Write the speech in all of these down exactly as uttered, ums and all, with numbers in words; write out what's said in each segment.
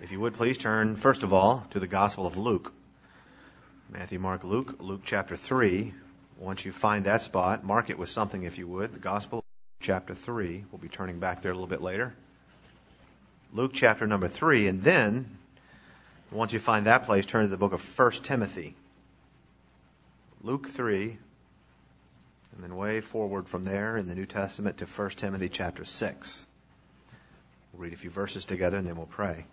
If you would please turn, first of all, to the Gospel of Luke. Matthew, Mark, Luke, Luke chapter three. Once you find that spot, mark it with something if you would. The Gospel of Luke, chapter three. We'll be turning back there a little bit later. Luke chapter number three. And then, once you find that place, turn to the book of First Timothy. Luke three. And then way forward from there in the New Testament to First Timothy chapter six. We'll read a few verses together and then we'll pray.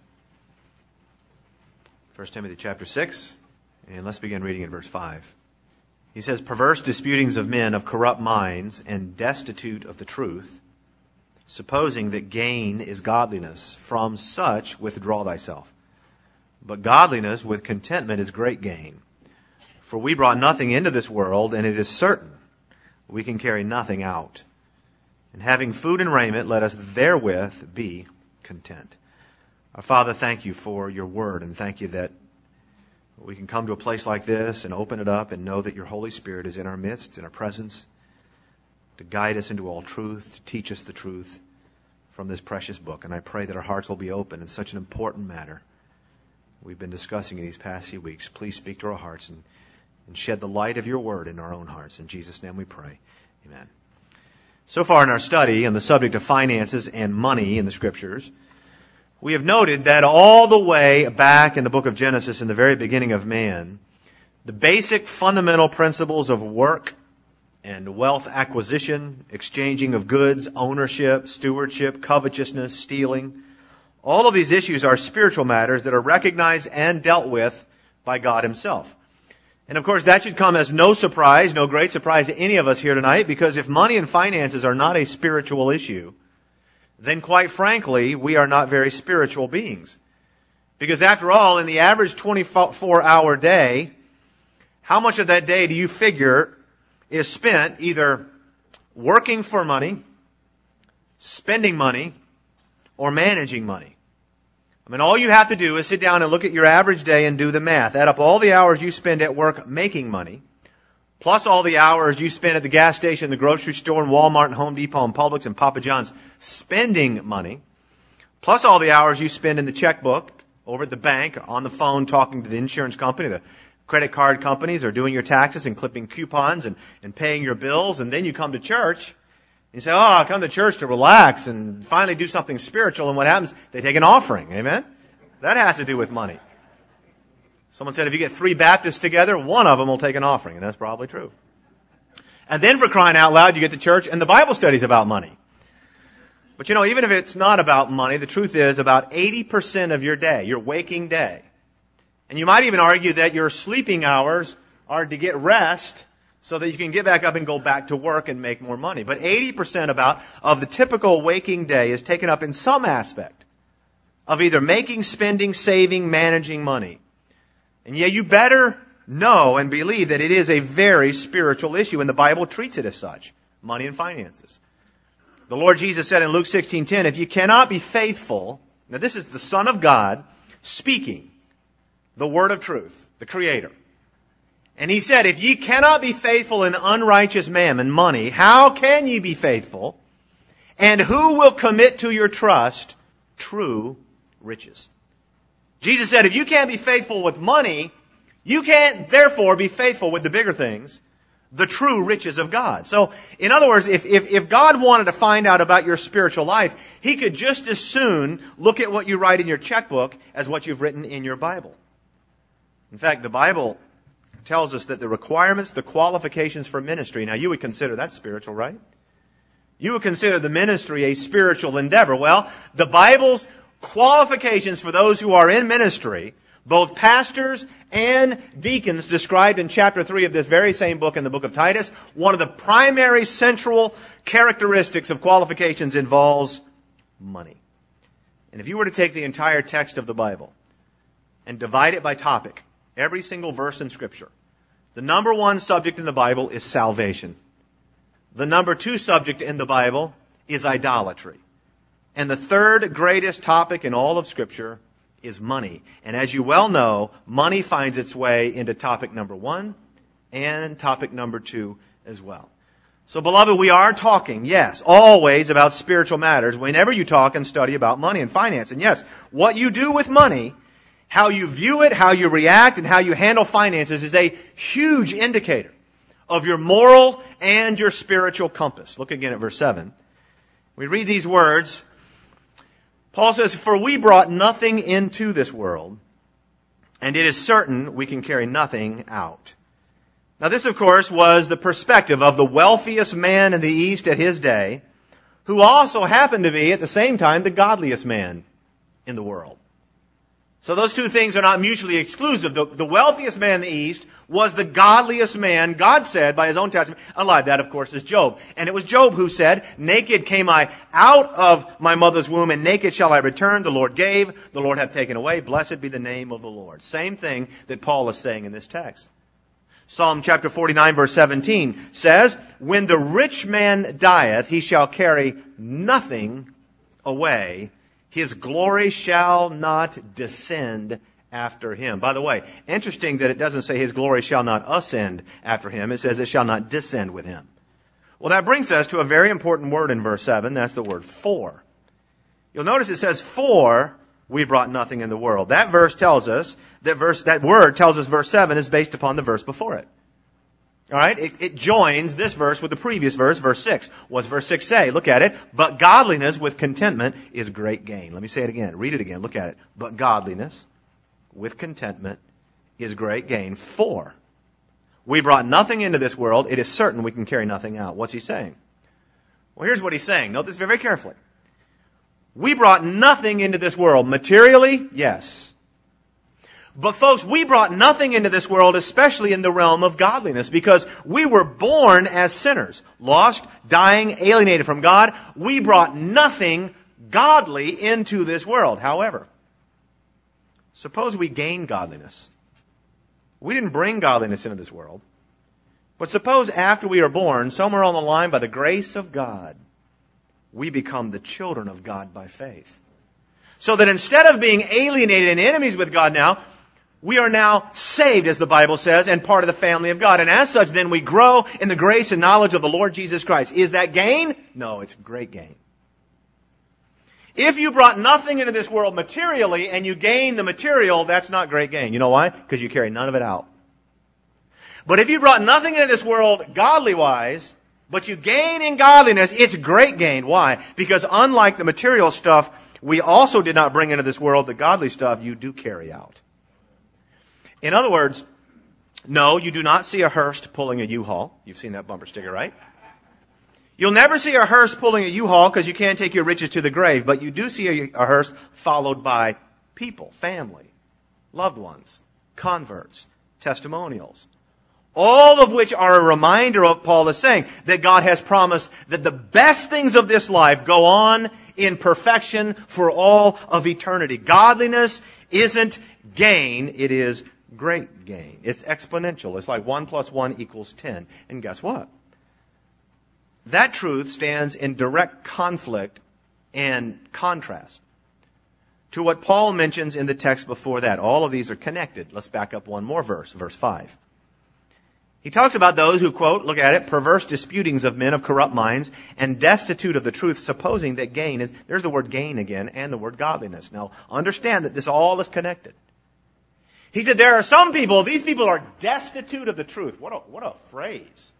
First Timothy chapter six, and let's begin reading in verse five. He says, "Perverse disputings of men of corrupt minds and destitute of the truth, supposing that gain is godliness. From such withdraw thyself. But godliness with contentment is great gain. For we brought nothing into this world, and it is certain we can carry nothing out. And having food and raiment, let us therewith be content." Our Father, thank you for your word, and thank you that we can come to a place like this and open it up and know that your Holy Spirit is in our midst, in our presence, to guide us into all truth, to teach us the truth from this precious book. And I pray that our hearts will be open in such an important matter we've been discussing in these past few weeks. Please speak to our hearts and, and shed the light of your word in our own hearts. In Jesus' name we pray. Amen. So far in our study on the subject of finances and money in the Scriptures, we have noted that all the way back in the book of Genesis, in the very beginning of man, the basic fundamental principles of work and wealth acquisition, exchanging of goods, ownership, stewardship, covetousness, stealing, all of these issues are spiritual matters that are recognized and dealt with by God Himself. And of course, that should come as no surprise, no great surprise to any of us here tonight, because if money and finances are not a spiritual issue, then quite frankly, we are not very spiritual beings. Because after all, in the average twenty-four hour day, how much of that day do you figure is spent either working for money, spending money, or managing money? I mean, all you have to do is sit down and look at your average day and do the math. Add up all the hours you spend at work making money, plus all the hours you spend at the gas station, the grocery store, and Walmart, and Home Depot, and Publix, and Papa John's spending money, plus all the hours you spend in the checkbook, over at the bank, on the phone, talking to the insurance company, the credit card companies, or doing your taxes and clipping coupons and, and paying your bills, and then you come to church. You say, oh, I come to church to relax and finally do something spiritual, and what happens? They take an offering, amen? That has to do with money. Someone said if you get three Baptists together, one of them will take an offering, and that's probably true. And then for crying out loud, you get to church, and the Bible study's about money. But you know, even if it's not about money, the truth is about eighty percent of your day, your waking day. And you might even argue that your sleeping hours are to get rest so that you can get back up and go back to work and make more money. But eighty percent about of the typical waking day is taken up in some aspect of either making, spending, saving, managing money. And yet you better know and believe that it is a very spiritual issue, and the Bible treats it as such. Money and finances. The Lord Jesus said in Luke sixteen ten, if you cannot be faithful, now this is the Son of God speaking, the word of truth, the Creator. And He said, if ye cannot be faithful in unrighteous mammon, money, how can ye be faithful? And who will commit to your trust true riches? Jesus said, if you can't be faithful with money, you can't therefore be faithful with the bigger things, the true riches of God. So, in other words, if, if, if God wanted to find out about your spiritual life, He could just as soon look at what you write in your checkbook as what you've written in your Bible. In fact, the Bible tells us that the requirements, the qualifications for ministry, now you would consider that spiritual, right? You would consider the ministry a spiritual endeavor. Well, the Bible's qualifications for those who are in ministry, both pastors and deacons, described in chapter three of this very same book, in the book of Titus, one of the primary central characteristics of qualifications involves money. And if you were to take the entire text of the Bible and divide it by topic, every single verse in Scripture, the number one subject in the Bible is salvation. The number two subject in the Bible is idolatry. And the third greatest topic in all of Scripture is money. And as you well know, money finds its way into topic number one and topic number two as well. So, beloved, we are talking, yes, always about spiritual matters whenever you talk and study about money and finance. And yes, what you do with money, how you view it, how you react, and how you handle finances is a huge indicator of your moral and your spiritual compass. Look again at verse seven. We read these words. Paul says, "For we brought nothing into this world, and it is certain we can carry nothing out." Now this, of course, was the perspective of the wealthiest man in the East at his day, who also happened to be, at the same time, the godliest man in the world. So those two things are not mutually exclusive. The, the wealthiest man in the East was the godliest man, God said, by his own testament, alive. That, of course, is Job. And it was Job who said, "Naked came I out of my mother's womb, and naked shall I return. The Lord gave, the Lord hath taken away. Blessed be the name of the Lord." Same thing that Paul is saying in this text. Psalm chapter forty-nine, verse seventeen says, "When the rich man dieth, he shall carry nothing away. His glory shall not descend after him." By the way, interesting that it doesn't say his glory shall not ascend after him. It says it shall not descend with him. Well, that brings us to a very important word in verse seven. That's the word "for." You'll notice it says, "For we brought nothing in the world." That verse tells us, that verse, that word tells us verse seven is based upon the verse before it. All right? It, it joins this verse with the previous verse, verse six. What's verse six say? Look at it. "But godliness with contentment is great gain." Let me say it again. Read it again. Look at it. "But godliness with contentment is great gain. For we brought nothing into this world. It is certain we can carry nothing out." What's he saying? Well, here's what he's saying. Note this very carefully. We brought nothing into this world. Materially, yes. But folks, we brought nothing into this world, especially in the realm of godliness, because we were born as sinners, lost, dying, alienated from God. We brought nothing godly into this world. However, suppose we gain godliness. We didn't bring godliness into this world. But suppose after we are born, somewhere on the line, by the grace of God, we become the children of God by faith. So that instead of being alienated and enemies with God now, we are now saved, as the Bible says, and part of the family of God. And as such, then we grow in the grace and knowledge of the Lord Jesus Christ. Is that gain? No, it's great gain. If you brought nothing into this world materially and you gain the material, that's not great gain. You know why? Because you carry none of it out. But if you brought nothing into this world godly-wise, but you gain in godliness, it's great gain. Why? Because unlike the material stuff, we also did not bring into this world the godly stuff you do carry out. In other words, no, you do not see a hearse pulling a U-Haul. You've seen that bumper sticker, right? You'll never see a hearse pulling a U-Haul because you can't take your riches to the grave, but you do see a, a hearse followed by people, family, loved ones, converts, testimonials. All of which are a reminder of what Paul is saying, that God has promised that the best things of this life go on in perfection for all of eternity. Godliness isn't gain, it is great gain. It's exponential. It's like one plus one equals ten. And guess what? That truth stands in direct conflict and contrast to what Paul mentions in the text before that. All of these are connected. Let's back up one more verse, verse five. He talks about those who, quote, look at it, "perverse disputings of men of corrupt minds and destitute of the truth, supposing that gain is," there's the word gain again, and the word godliness. Now, understand that this all is connected. He said there are some people, these people are destitute of the truth. What a, what a phrase.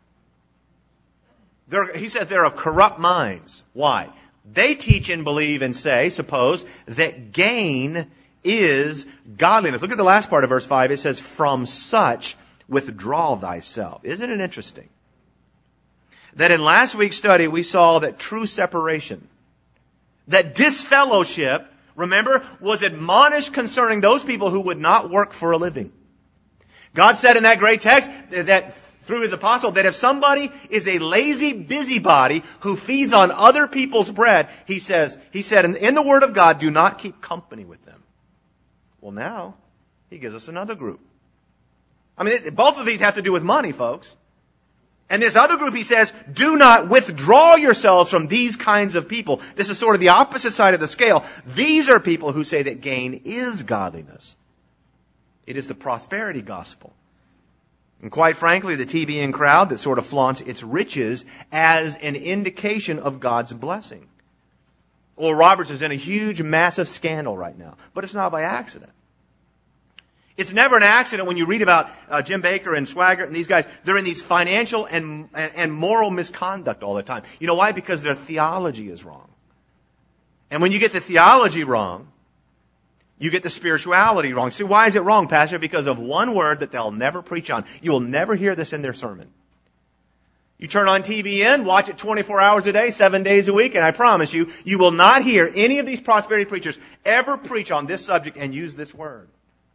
They're, he says they're of corrupt minds. Why? They teach and believe and say, suppose, that gain is godliness. Look at the last part of verse five. It says, "From such withdraw thyself." Isn't it interesting that in last week's study we saw that true separation, that disfellowship, remember, was admonished concerning those people who would not work for a living. God said in that great text that through his apostle that if somebody is a lazy busybody who feeds on other people's bread, he says, he said in, in the Word of God, do not keep company with them. Well, now he gives us another group. I mean, both of these have to do with money, folks. And this other group, he says, do not withdraw yourselves from these kinds of people. This is sort of the opposite side of the scale. These are people who say that gain is godliness. It is the prosperity gospel. And quite frankly, the T B N crowd that sort of flaunts its riches as an indication of God's blessing. Oral Roberts is in a huge, massive scandal right now. But it's not by accident. It's never an accident when you read about uh, Jim Baker and Swaggart and these guys. They're in these financial and, and, and moral misconduct all the time. You know why? Because their theology is wrong. And when you get the theology wrong, you get the spirituality wrong. See, why is it wrong, Pastor? Because of one word that they'll never preach on. You will never hear this in their sermon. You turn on T B N, watch it twenty-four hours a day, seven days a week, and I promise you, you will not hear any of these prosperity preachers ever preach on this subject and use this word.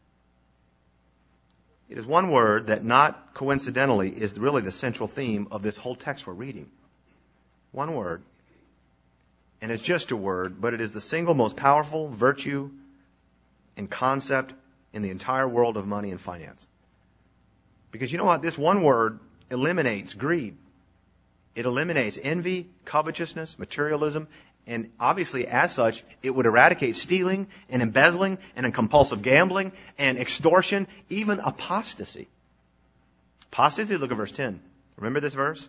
It is one word that, not coincidentally, is really the central theme of this whole text we're reading. One word. And it's just a word, but it is the single most powerful virtue and concept in the entire world of money and finance. Because you know what? This one word eliminates greed. It eliminates envy, covetousness, materialism, and obviously, as such, it would eradicate stealing and embezzling and compulsive gambling and extortion, even apostasy. Apostasy, look at verse ten. Remember this verse?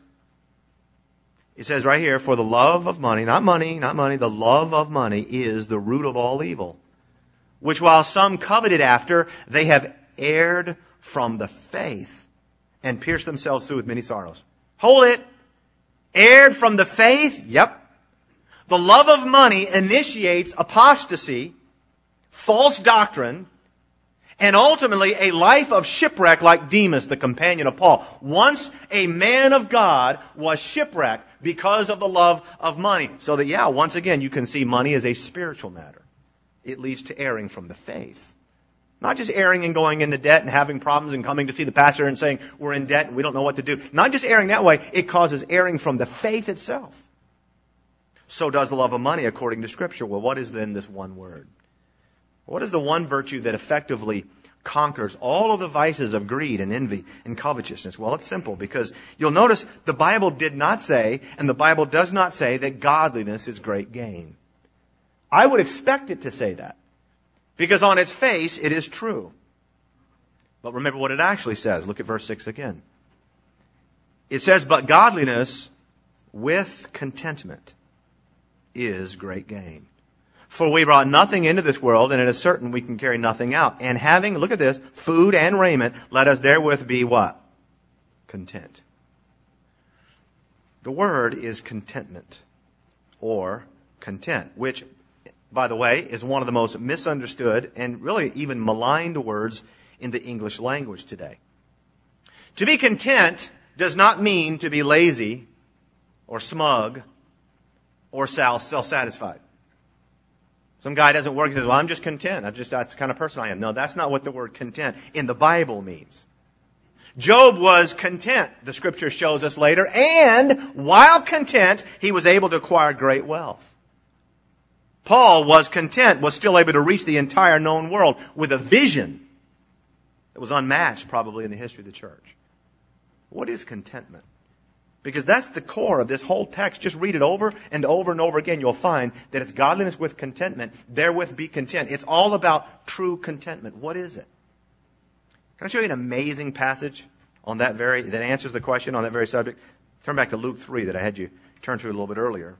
It says right here, for the love of money, not money, not money, the love of money is the root of all evil, which while some coveted after, they have erred from the faith and pierced themselves through with many sorrows. Hold it. Erred from the faith? Yep. The love of money initiates apostasy, false doctrine, and ultimately a life of shipwreck like Demas, the companion of Paul. Once a man of God was shipwrecked because of the love of money. So that, yeah, once again, you can see money as a spiritual matter. It leads to erring from the faith. Not just erring and going into debt and having problems and coming to see the pastor and saying, we're in debt and we don't know what to do. Not just erring that way, it causes erring from the faith itself. So does the love of money according to Scripture. Well, what is then this one word? What is the one virtue that effectively conquers all of the vices of greed and envy and covetousness? Well, it's simple, because you'll notice the Bible did not say, and the Bible does not say, that godliness is great gain. I would expect it to say that, because on its face it is true. But remember what it actually says. Look at verse six again. It says, but godliness with contentment is great gain. For we brought nothing into this world, and it is certain we can carry nothing out. And having, look at this, food and raiment, let us therewith be what? Content. The word is contentment, or content, which, by the way, is one of the most misunderstood and really even maligned words in the English language today. To be content does not mean to be lazy or smug or self-satisfied. Some guy doesn't work and says, well, I'm just content. I'm just, that's the kind of person I am. No, that's not what the word content in the Bible means. Job was content, the Scripture shows us later, and while content, he was able to acquire great wealth. Paul was content, was still able to reach the entire known world with a vision that was unmatched probably in the history of the church. What is contentment? Because that's the core of this whole text. Just read it over and over and over again. You'll find that it's godliness with contentment. Therewith be content. It's all about true contentment. What is it? Can I show you an amazing passage on that very, that answers the question on that very subject? Turn back to Luke three that I had you turn to a little bit earlier.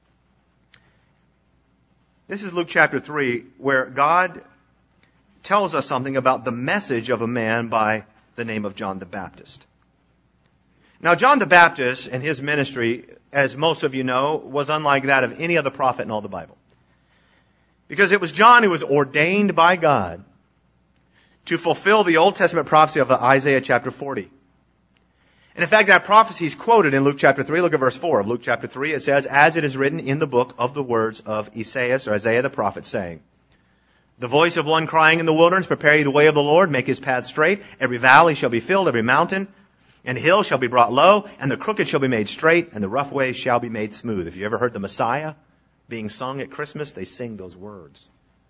This is Luke chapter three, where God tells us something about the message of a man by the name of John the Baptist. Now, John the Baptist and his ministry, as most of you know, was unlike that of any other prophet in all the Bible. Because it was John who was ordained by God to fulfill the Old Testament prophecy of Isaiah chapter forty. And in fact, that prophecy is quoted in Luke chapter three. Look at verse four of Luke chapter three. It says, as it is written in the book of the words of Esaias, or Isaiah the prophet, saying, the voice of one crying in the wilderness, prepare ye the way of the Lord, make his path straight. Every valley shall be filled, every mountain and hill shall be brought low, and the crooked shall be made straight, and the rough ways shall be made smooth. If you ever heard the Messiah being sung at Christmas, they sing those words.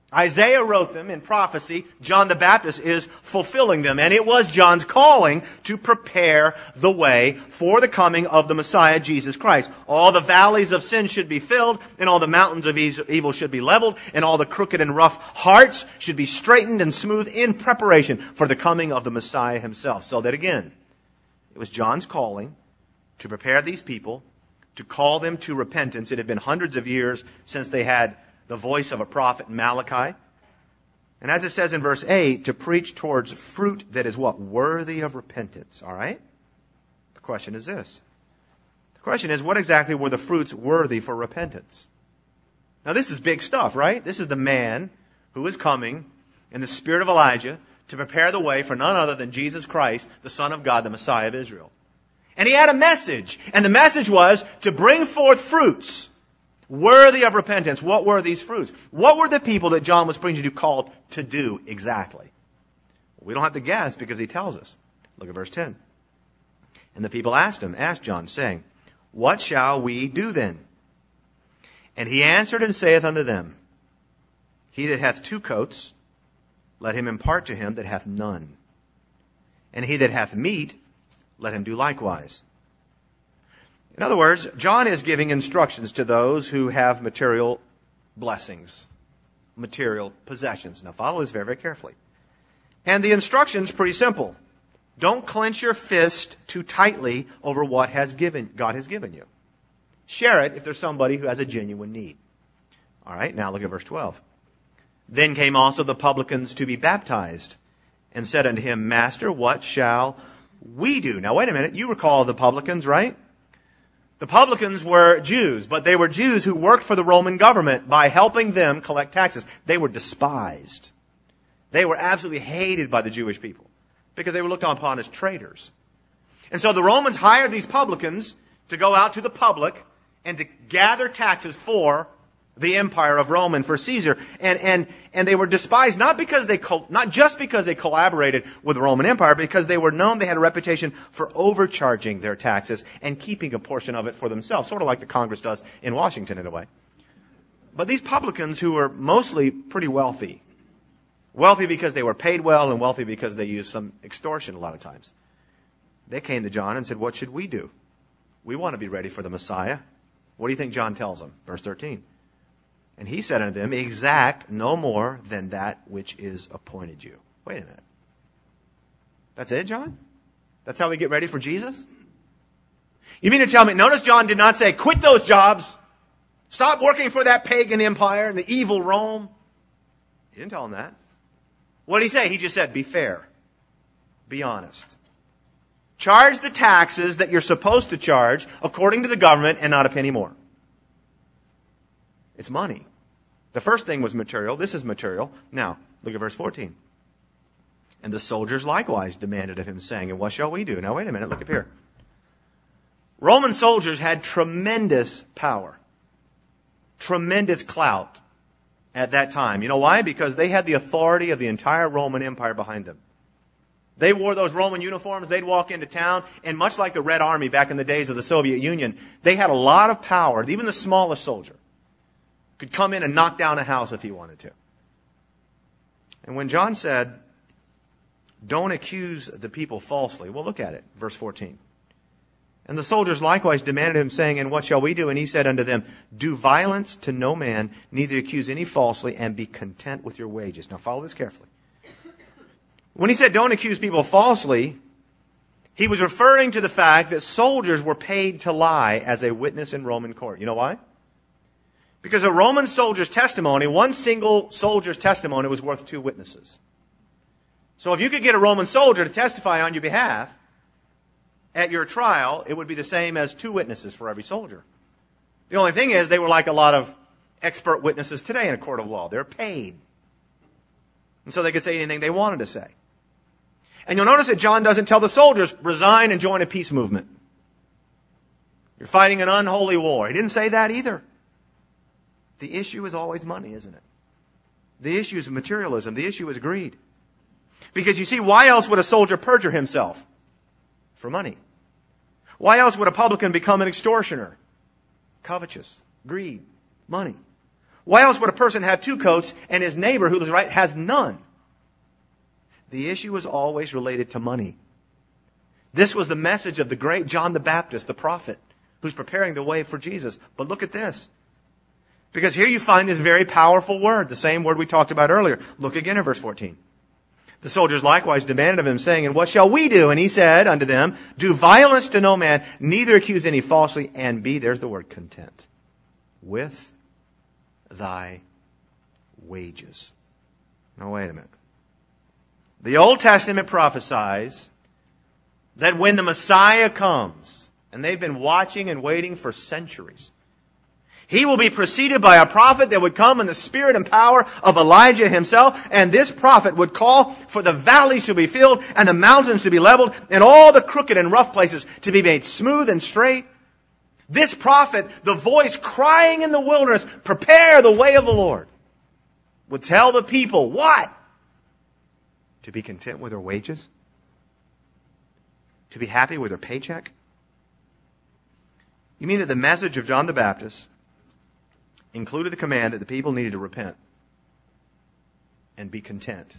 Isaiah wrote them in prophecy. John the Baptist is fulfilling them. And it was John's calling to prepare the way for the coming of the Messiah, Jesus Christ. All the valleys of sin should be filled, and all the mountains of evil should be leveled, and all the crooked and rough hearts should be straightened and smooth in preparation for the coming of the Messiah himself. So that again, it was John's calling to prepare these people, to call them to repentance. It had been hundreds of years since they had the voice of a prophet in Malachi. And as it says in verse eight, to preach towards fruit that is what? Worthy of repentance. All right? The question is this. The question is, what exactly were the fruits worthy for repentance? Now this is big stuff, right? This is the man who is coming in the spirit of Elijah to prepare the way for none other than Jesus Christ, the Son of God, the Messiah of Israel. And he had a message. And the message was to bring forth fruits worthy of repentance. What were these fruits? What were the people that John was preaching to called to do exactly? We don't have to guess because he tells us. Look at verse ten. And the people asked him, asked John, saying, What shall we do then? And he answered and saith unto them, He that hath two coats, let him impart to him that hath none. And he that hath meat, let him do likewise. In other words, John is giving instructions to those who have material blessings, material possessions. Now follow this very, very carefully. And the instruction's pretty simple. Don't clench your fist too tightly over what has given God has given you. Share it if there's somebody who has a genuine need. All right, now look at verse twelve. Then came also the publicans to be baptized, and said unto him, Master, what shall we do? Now wait a minute, you recall the publicans, right? The publicans were Jews, but they were Jews who worked for the Roman government by helping them collect taxes. They were despised. They were absolutely hated by the Jewish people because they were looked upon as traitors. And so the Romans hired these publicans to go out to the public and to gather taxes for the empire of Rome and for Caesar. And, and, and they were despised not because they, not just because they collaborated with the Roman Empire, because they were known, they had a reputation for overcharging their taxes and keeping a portion of it for themselves, sort of like the Congress does in Washington in a way. But these publicans who were mostly pretty wealthy, wealthy because they were paid well and wealthy because they used some extortion a lot of times, they came to John and said, what should we do? We want to be ready for the Messiah. What do you think John tells them? Verse thirteen. And he said unto them, Exact no more than that which is appointed you. Wait a minute. That's it, John? That's how we get ready for Jesus? You mean to tell me, notice John did not say, quit those jobs. Stop working for that pagan empire and the evil Rome. He didn't tell them that. What did he say? He just said, be fair. Be honest. Charge the taxes that you're supposed to charge according to the government and not a penny more. It's money. The first thing was material. This is material. Now, look at verse fourteen. And the soldiers likewise demanded of him, saying, And what shall we do? Now, wait a minute. Look up here. Roman soldiers had tremendous power. Tremendous clout at that time. You know why? Because they had the authority of the entire Roman Empire behind them. They wore those Roman uniforms. They'd walk into town. And much like the Red Army back in the days of the Soviet Union, they had a lot of power. Even the smallest soldier could come in and knock down a house if he wanted to. And when John said, don't accuse the people falsely, well, look at it, verse fourteen. And the soldiers likewise demanded him, saying, And what shall we do? And he said unto them, Do violence to no man, neither accuse any falsely, and be content with your wages. Now follow this carefully. When he said, don't accuse people falsely, he was referring to the fact that soldiers were paid to lie as a witness in Roman court. You know why? Because a Roman soldier's testimony, one single soldier's testimony was worth two witnesses. So if you could get a Roman soldier to testify on your behalf at your trial, it would be the same as two witnesses for every soldier. The only thing is they were like a lot of expert witnesses today in a court of law. They're paid. And so they could say anything they wanted to say. And you'll notice that John doesn't tell the soldiers, resign and join a peace movement. You're fighting an unholy war. He didn't say that either. The issue is always money, isn't it? The issue is materialism. The issue is greed. Because you see, why else would a soldier perjure himself? For money. Why else would a publican become an extortioner? Covetous. Greed. Money. Why else would a person have two coats and his neighbor who lives right has none? The issue was always related to money. This was the message of the great John the Baptist, the prophet, who's preparing the way for Jesus. But look at this. Because here you find this very powerful word, the same word we talked about earlier. Look again at verse fourteen. The soldiers likewise demanded of him, saying, And what shall we do? And he said unto them, Do violence to no man, neither accuse any falsely, and be, there's the word, content with thy wages. Now wait a minute. The Old Testament prophesies that when the Messiah comes, and they've been watching and waiting for centuries, he will be preceded by a prophet that would come in the spirit and power of Elijah himself, and this prophet would call for the valleys to be filled and the mountains to be leveled and all the crooked and rough places to be made smooth and straight. This prophet, the voice crying in the wilderness, prepare the way of the Lord, would tell the people what? To be content with their wages? To be happy with their paycheck? You mean that the message of John the Baptist included the command that the people needed to repent and be content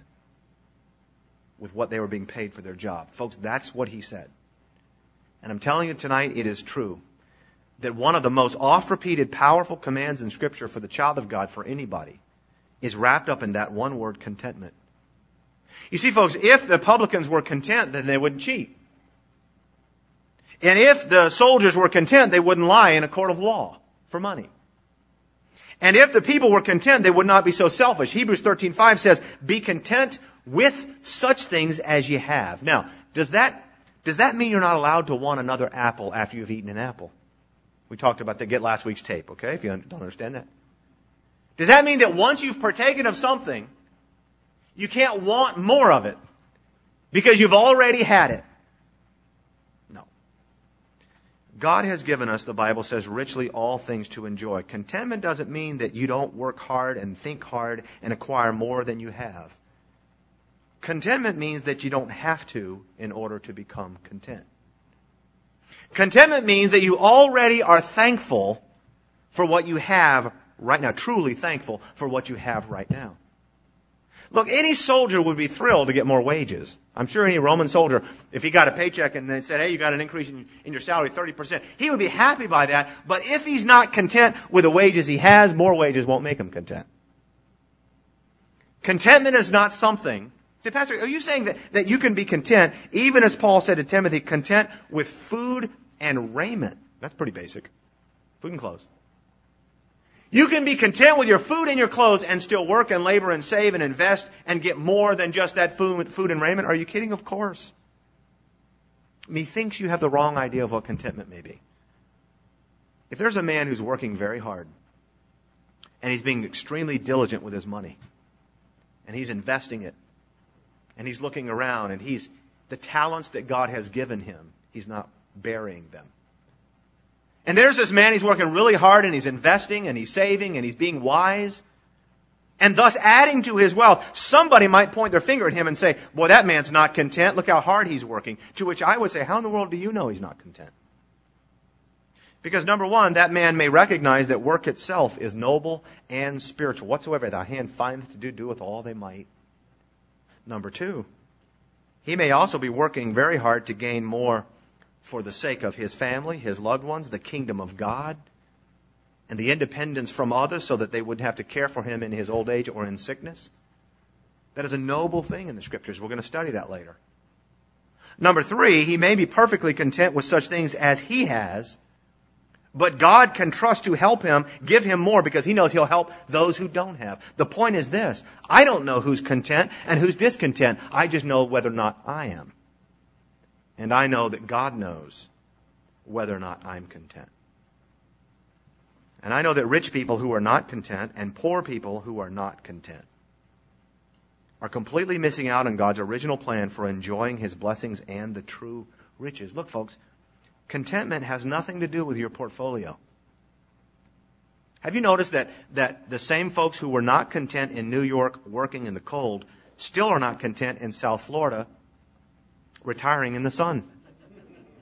with what they were being paid for their job? Folks, that's what he said. And I'm telling you tonight, it is true that one of the most oft-repeated powerful commands in Scripture for the child of God, for anybody, is wrapped up in that one word, contentment. You see, folks, if the publicans were content, then they wouldn't cheat. And if the soldiers were content, they wouldn't lie in a court of law for money. And if the people were content, they would not be so selfish. Hebrews thirteen five says, Be content with such things as you have. Now, does that, does that mean you're not allowed to want another apple after you've eaten an apple? We talked about that. Get last week's tape, okay, if you don't understand that. Does that mean that once you've partaken of something, you can't want more of it because you've already had it? No. God has given us, the Bible says, richly all things to enjoy. Contentment doesn't mean that you don't work hard and think hard and acquire more than you have. Contentment means that you don't have to in order to become content. Contentment means that you already are thankful for what you have right now, truly thankful for what you have right now. Look, any soldier would be thrilled to get more wages. I'm sure any Roman soldier, if he got a paycheck and they said, hey, you got an increase in, in your salary, thirty percent, he would be happy by that. But if he's not content with the wages he has, more wages won't make him content. Contentment is not something. Say, Pastor, are you saying that, that you can be content, even as Paul said to Timothy, content with food and raiment? That's pretty basic. Food and clothes. You can be content with your food and your clothes and still work and labor and save and invest and get more than just that food, food and raiment. Are you kidding? Of course. Methinks you have the wrong idea of what contentment may be. If there's a man who's working very hard and he's being extremely diligent with his money and he's investing it and he's looking around and he's the talents that God has given him, he's not burying them. And there's this man, he's working really hard and he's investing and he's saving and he's being wise and thus adding to his wealth. Somebody might point their finger at him and say, boy, that man's not content. Look how hard he's working. To which I would say, how in the world do you know he's not content? Because number one, that man may recognize that work itself is noble and spiritual. Whatsoever thy hand findeth to do, do with all they might. Number two, he may also be working very hard to gain more for the sake of his family, his loved ones, the kingdom of God, and the independence from others so that they wouldn't have to care for him in his old age or in sickness. That is a noble thing in the Scriptures. We're going to study that later. Number three, he may be perfectly content with such things as he has, but God can trust to help him, give him more, because he knows he'll help those who don't have. The point is this: I don't know who's content and who's discontent. I just know whether or not I am. And I know that God knows whether or not I'm content. And I know that rich people who are not content and poor people who are not content are completely missing out on God's original plan for enjoying His blessings and the true riches. Look, folks, contentment has nothing to do with your portfolio. Have you noticed that, that the same folks who were not content in New York working in the cold still are not content in South Florida retiring in the sun?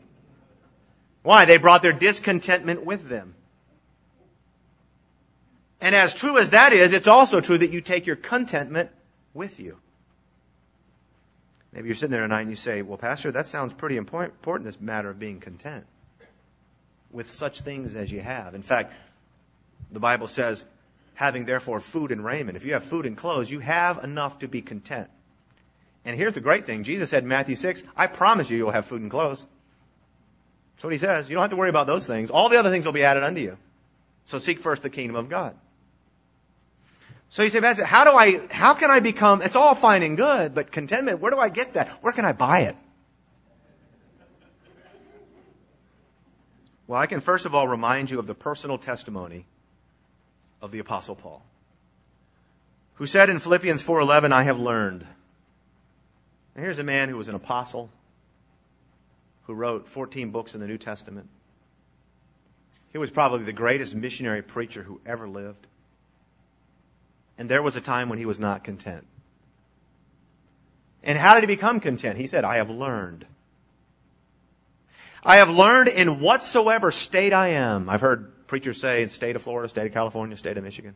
Why? They brought their discontentment with them. And as true as that is, it's also true that you take your contentment with you. Maybe you're sitting there tonight and you say, well, Pastor, that sounds pretty important, this matter of being content with such things as you have. In fact, the Bible says, having therefore food and raiment. If you have food and clothes, you have enough to be content. And here's the great thing. Jesus said in Matthew six, I promise you you'll have food and clothes. That's what he says. You don't have to worry about those things. All the other things will be added unto you. So seek first the kingdom of God. So you say, Pastor, how do I, how can I become, it's all fine and good, but contentment, where do I get that? Where can I buy it? Well, I can first of all remind you of the personal testimony of the Apostle Paul, who said in Philippians four eleven, I have learned. And here's a man who was an apostle, who wrote fourteen books in the New Testament. He was probably the greatest missionary preacher who ever lived. And there was a time when he was not content. And how did he become content? He said, I have learned. I have learned in whatsoever state I am. I've heard preachers say in state of Florida, state of California, state of Michigan.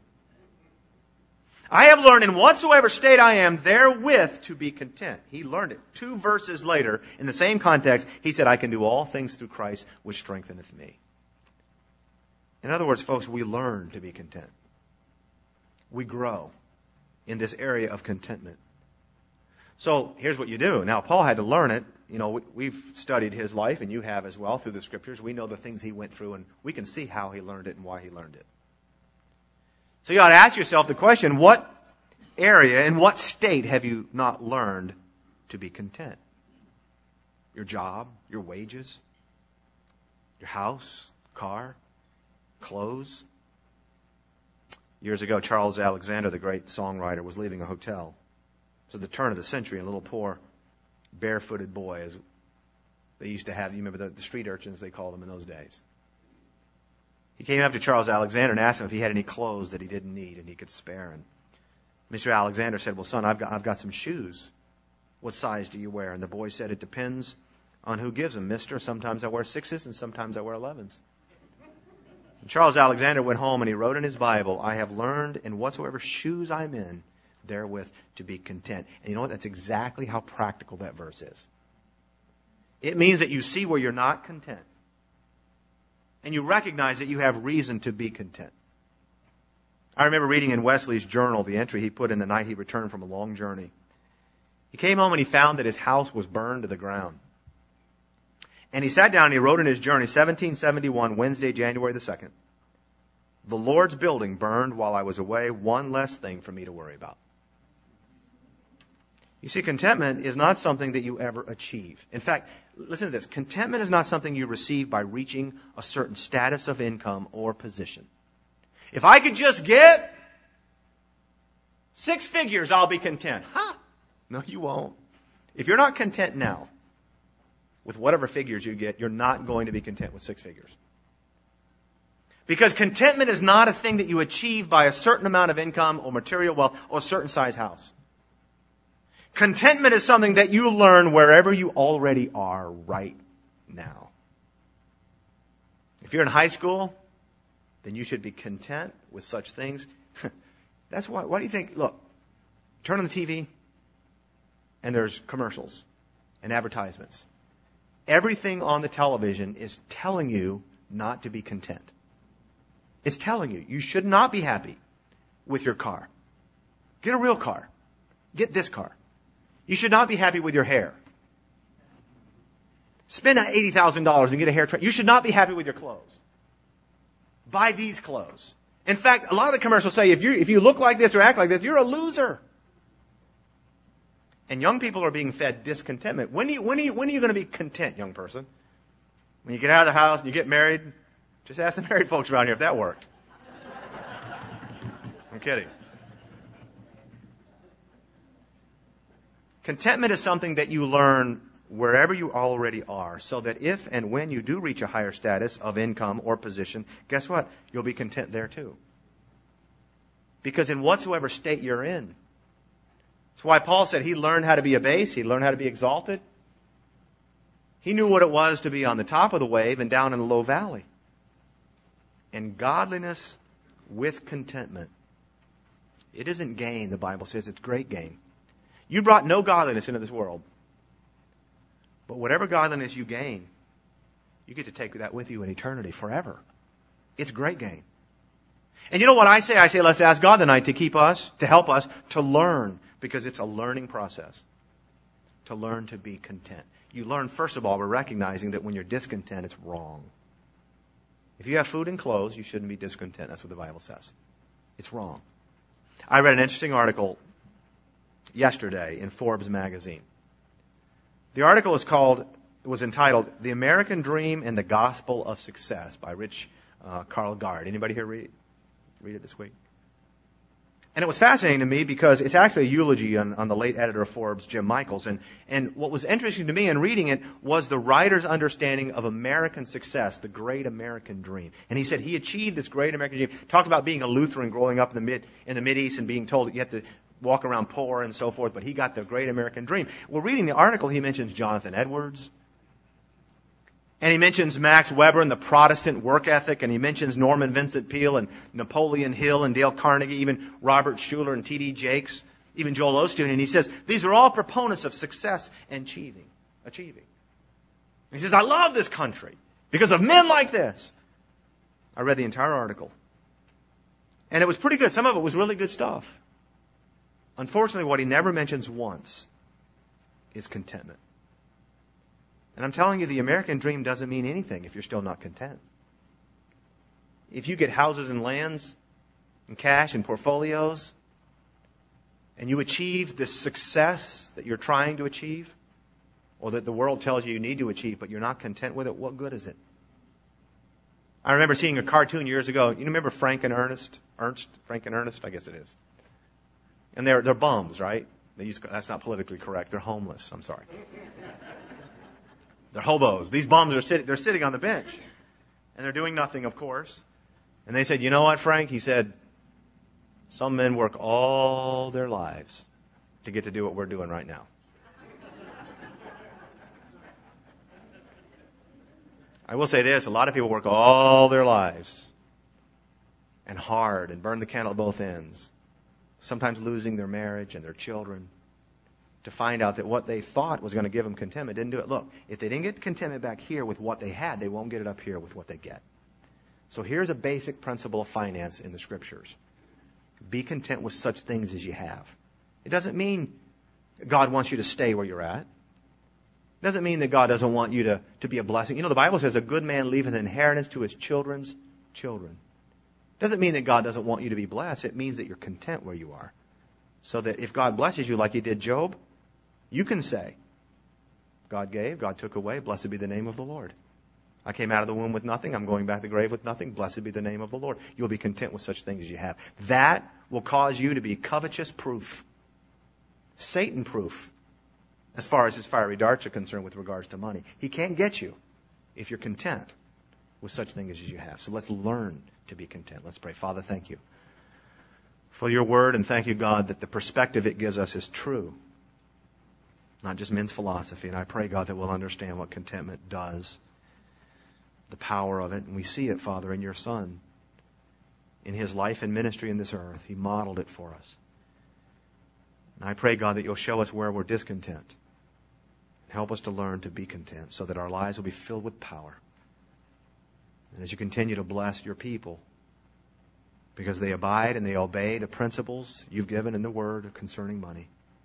I have learned in whatsoever state I am therewith to be content. He learned it. Two verses later, in the same context, he said, I can do all things through Christ which strengtheneth me. In other words, folks, we learn to be content. We grow in this area of contentment. So here's what you do. Now, Paul had to learn it. You know, we, we've studied his life, and you have as well through the Scriptures. We know the things he went through, and we can see how he learned it and why he learned it. So you ought to ask yourself the question, what area, in what state have you not learned to be content? Your job, your wages, your house, car, clothes. Years ago, Charles Alexander, the great songwriter, was leaving a hotel. It was at the turn of the century, and a little poor barefooted boy, as they used to have, you remember the, the street urchins, they called them in those days. He came up to Charles Alexander and asked him if he had any clothes that he didn't need and he could spare. And Mister Alexander said, well, son, I've got, I've got some shoes. What size do you wear? And the boy said, it depends on who gives them, mister. Sometimes I wear sixes and sometimes I wear elevens. And Charles Alexander went home and he wrote in his Bible, I have learned in whatsoever shoes I'm in, therewith to be content. And you know what? That's exactly how practical that verse is. It means that you see where you're not content. And you recognize that you have reason to be content. I remember reading in Wesley's journal the entry he put in the night he returned from a long journey. He came home and he found that his house was burned to the ground. And he sat down and he wrote in his journey, seventeen seventy-one, Wednesday, January the second, the Lord's building burned while I was away, one less thing for me to worry about. You see, contentment is not something that you ever achieve. In fact, listen to this. Contentment is not something you receive by reaching a certain status of income or position. If I could just get six figures, I'll be content. Huh? No, you won't. If you're not content now with whatever figures you get, you're not going to be content with six figures. Because contentment is not a thing that you achieve by a certain amount of income or material wealth or a certain size house. Contentment is something that you learn wherever you already are right now. If you're in high school, then you should be content with such things. That's why, why do you think, look, turn on the T V and there's commercials and advertisements. Everything on the television is telling you not to be content. It's telling you, you should not be happy with your car. Get a real car. Get this car. You should not be happy with your hair. Spend eighty thousand dollars and get a hair trim. You should not be happy with your clothes. Buy these clothes. In fact, a lot of the commercials say if you if you look like this or act like this, you're a loser. And young people are being fed discontentment. When are you, when are you, when are you going to be content, young person? When you get out of the house and you get married? Just ask the married folks around here if that worked. I'm kidding. Contentment is something that you learn wherever you already are, so that if and when you do reach a higher status of income or position, guess what? You'll be content there too. Because in whatsoever state you're in. That's why Paul said he learned how to be abased, he learned how to be exalted. He knew what it was to be on the top of the wave and down in the low valley. And godliness with contentment. It isn't gain, the Bible says. It's great gain. You brought no godliness into this world. But whatever godliness you gain, you get to take that with you in eternity forever. It's great gain. And you know what I say? I say, let's ask God tonight to keep us, to help us to learn, because it's a learning process. To learn to be content. You learn, first of all, by recognizing that when you're discontent, it's wrong. If you have food and clothes, you shouldn't be discontent. That's what the Bible says. It's wrong. I read an interesting article yesterday in Forbes magazine. The article is called, was entitled, "The American Dream and the Gospel of Success" by Rich uh, Carl Gard. Anybody here read, read it this week? And it was fascinating to me because it's actually a eulogy on, on the late editor of Forbes, Jim Michaels. And, and what was interesting to me in reading it was the writer's understanding of American success, the great American dream. And he said he achieved this great American dream. Talked about being a Lutheran growing up in the mid in the Mideast and being told that you have to walk around poor and so forth, but he got the great American dream. Well, reading the article, he mentions Jonathan Edwards. And he mentions Max Weber and the Protestant work ethic, and he mentions Norman Vincent Peale and Napoleon Hill and Dale Carnegie, even Robert Schuller and T D Jakes, even Joel Osteen. And he says, these are all proponents of success and achieving. achieving. And he says, I love this country because of men like this. I read the entire article. And it was pretty good. Some of it was really good stuff. Unfortunately, what he never mentions once is contentment. And I'm telling you, the American dream doesn't mean anything if you're still not content. If you get houses and lands and cash and portfolios, and you achieve this success that you're trying to achieve, or that the world tells you you need to achieve, but you're not content with it, what good is it? I remember seeing a cartoon years ago. You remember Frank and Ernest? Ernst? Frank and Ernest? I guess it is. And they're, they're bums, right? They use, that's not politically correct. They're homeless. I'm sorry. They're hobos. These bums are sitting, they're sitting on the bench. And they're doing nothing, of course. And they said, you know what, Frank? He said, some men work all their lives to get to do what we're doing right now. I will say this, a lot of people work all their lives and hard and burn the candle at both ends, sometimes losing their marriage and their children, to find out that what they thought was going to give them contentment didn't do it. Look, if they didn't get contentment back here with what they had, they won't get it up here with what they get. So here's a basic principle of finance in the Scriptures. Be content with such things as you have. It doesn't mean God wants you to stay where you're at. It doesn't mean that God doesn't want you to, to be a blessing. You know, the Bible says a good man leaveth an inheritance to his children's children. It doesn't mean that God doesn't want you to be blessed. It means that you're content where you are. So that if God blesses you like he did Job, you can say, God gave, God took away, blessed be the name of the Lord. I came out of the womb with nothing, I'm going back to the grave with nothing, blessed be the name of the Lord. You'll be content with such things as you have. That will cause you to be covetous proof, Satan proof, as far as his fiery darts are concerned with regards to money. He can't get you if you're content with such things as you have. So let's learn to be content. Let's pray. Father, thank you for your word, and thank you, God, that the perspective it gives us is true. Not just men's philosophy. And I pray, God, that we'll understand what contentment does, the power of it. And we see it, Father, in your Son. In his life and ministry in this earth, he modeled it for us. And I pray, God, that you'll show us where we're discontent. Help us to learn to be content so that our lives will be filled with power. And as you continue to bless your people, because they abide and they obey the principles you've given in the Word concerning money,